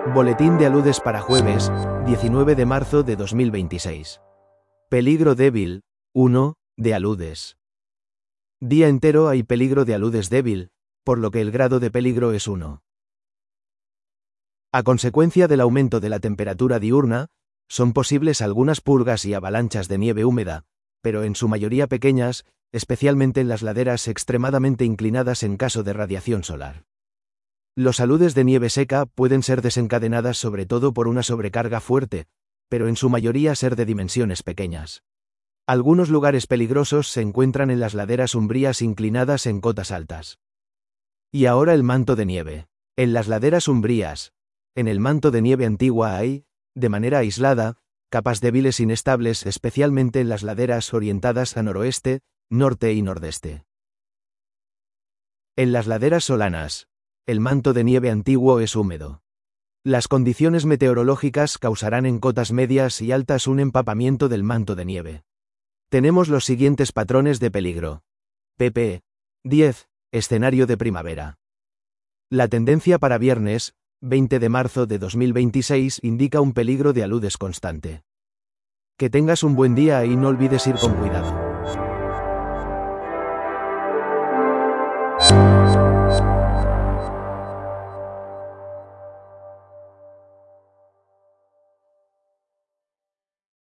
Boletín de aludes para jueves, 19 de marzo de 2026. Peligro débil, 1, de aludes. Día entero hay peligro de aludes débil, por lo que el grado de peligro es 1. A consecuencia del aumento de la temperatura diurna, son posibles algunas purgas y avalanchas de nieve húmeda, pero en su mayoría pequeñas, especialmente en las laderas extremadamente inclinadas en caso de radiación solar. Los aludes de nieve seca pueden ser desencadenadas sobre todo por una sobrecarga fuerte, pero en su mayoría ser de dimensiones pequeñas. Algunos lugares peligrosos se encuentran en las laderas umbrías inclinadas en cotas altas. Y ahora el manto de nieve. En las laderas umbrías, en el manto de nieve antigua hay, de manera aislada, capas débiles inestables especialmente en las laderas orientadas a noroeste, norte y nordeste. En las laderas solanas, el manto de nieve antiguo es húmedo. Las condiciones meteorológicas causarán en cotas medias y altas un empapamiento del manto de nieve. Tenemos los siguientes patrones de peligro. pp. 10. Escenario de primavera. La tendencia para viernes, 20 de marzo de 2026 indica un peligro de aludes constante. Que tengas un buen día y no olvides ir con cuidado.